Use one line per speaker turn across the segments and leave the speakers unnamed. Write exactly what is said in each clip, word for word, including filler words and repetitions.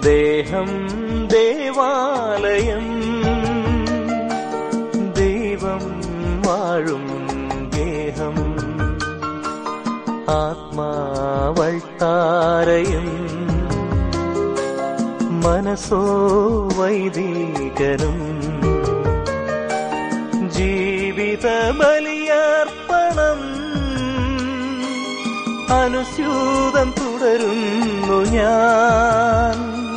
ദേഹം ദേവാലയം, ദൈവം വാഴും ഗേഹം. ആത്മാവൾത്താരയും മനസ്സോ വൈദികനും. ജീവിത ബലിയർപ്പണം അനുസ്യൂതം തുടരുന്നു ഞാൻ.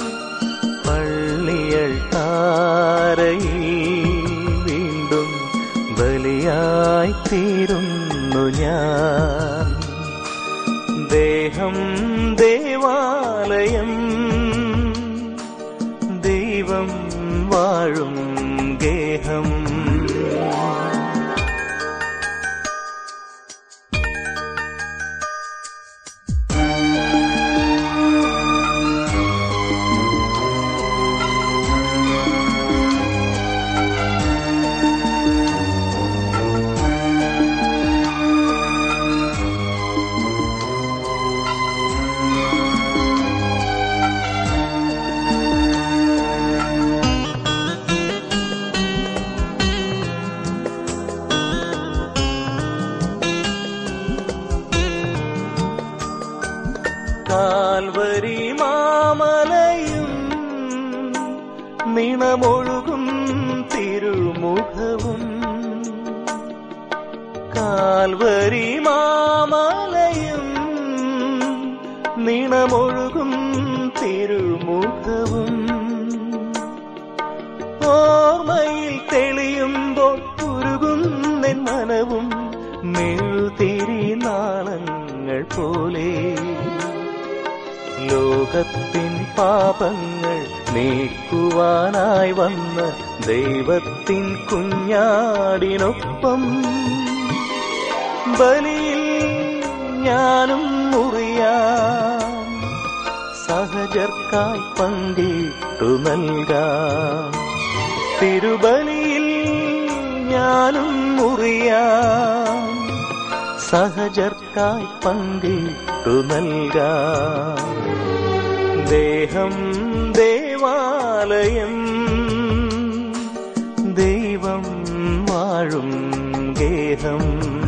പള്ളിയൾത്താരയിൽ വീണ്ടും ബലിയായി തീരുന്നു ഞാൻ. ദേഹം ദേവാലയം, ദൈവം വാഴും ഗേഹം. കാൽവരി മാമലയും നിണമൊഴുകും തിരുമുഖവും. കാൽവരി മാമലയും നിണമൊഴുകും തിരുമുഖവും. ഓർമ്മയിൽ തെളിയുമ്പോൾ ഉരുകുന്നെൻ മനവും മെഴുതിരി നാളങ്ങൾ പോലെ. ലോകത്തിൻ പാപങ്ങൾ നീക്കുവാനായി വന്ന ദൈവത്തിൻ കുഞ്ഞാടിനൊപ്പം ബലിയിൽ ഞാനും മുറിയാം. സഹജർക്കായി പങ്കിട്ടു നൽകാം. തിരുബലിയിൽ ഞാനും മുറിയാം. സഹജർക്കായി പങ്കിട്ടു നൽകാം. ദേഹം ദേവാലയം, ദൈവം വാഴും ഗേഹം.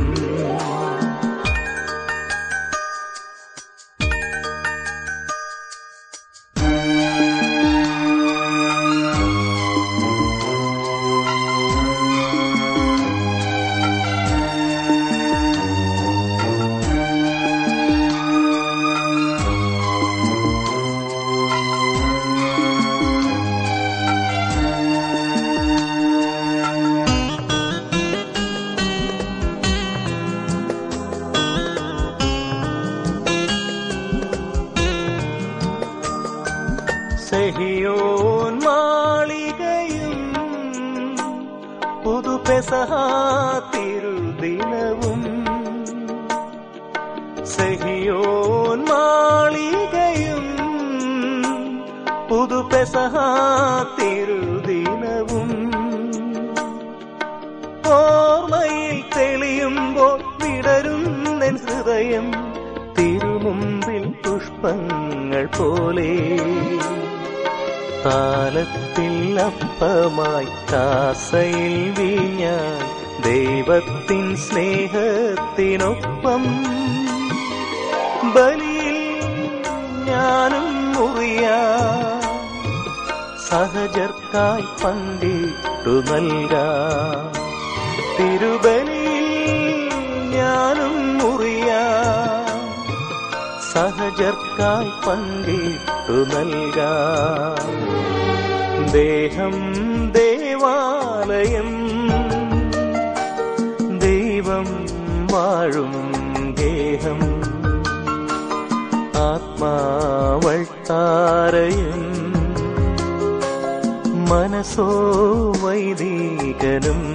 സെഹിയോൻ മാളികയും പുതുപെസഹ തിരുദിനവും. സെഹിയോൻ മാളികയും പുതുപെസഹ തിരുദിനവും. ഓർമ്മയിൽ തെളിയുമ്പോൾ വിടരുന്നെൻ ഹൃദയം തിരുമുമ്പിൽ പുഷ്പങ്ങൾ പോലെ. താലത്തിൽ അപ്പമായി കാസയിൽ വീഞ്ഞാൻ ദൈവത്തിൻ സ്നേഹത്തിനൊപ്പം ബലിയിൽ ഞാനും മുറിയാം. സഹജർക്കായി പങ്കിട്ടു നൽകാം. തിരുബലിയിൽ ഞാനും മുറിയാം. സഹജർക്കായി പങ്കിട്ടു നൽകാം. ദേഹം ദേവാലയം, ദൈവം വാഴും ഗേഹം. ആത്മാവൾത്താരയും മനസ്സോ വൈദികനും.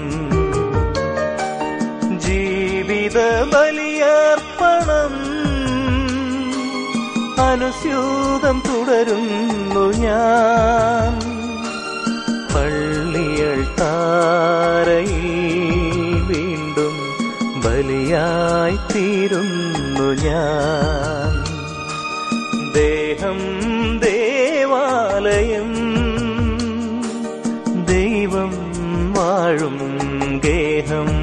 ജീവിത ബലിയർപ്പണം അനുസ്യൂതം തുടരുന്നു ഞാൻ. പള്ളിയൾത്താരയിൽ വീണ്ടും ബലിയായി തീരുന്നു ഞാൻ. ദേഹം ദേവാലയം. ആലയം ദൈവം വാഴും ഗേഹം.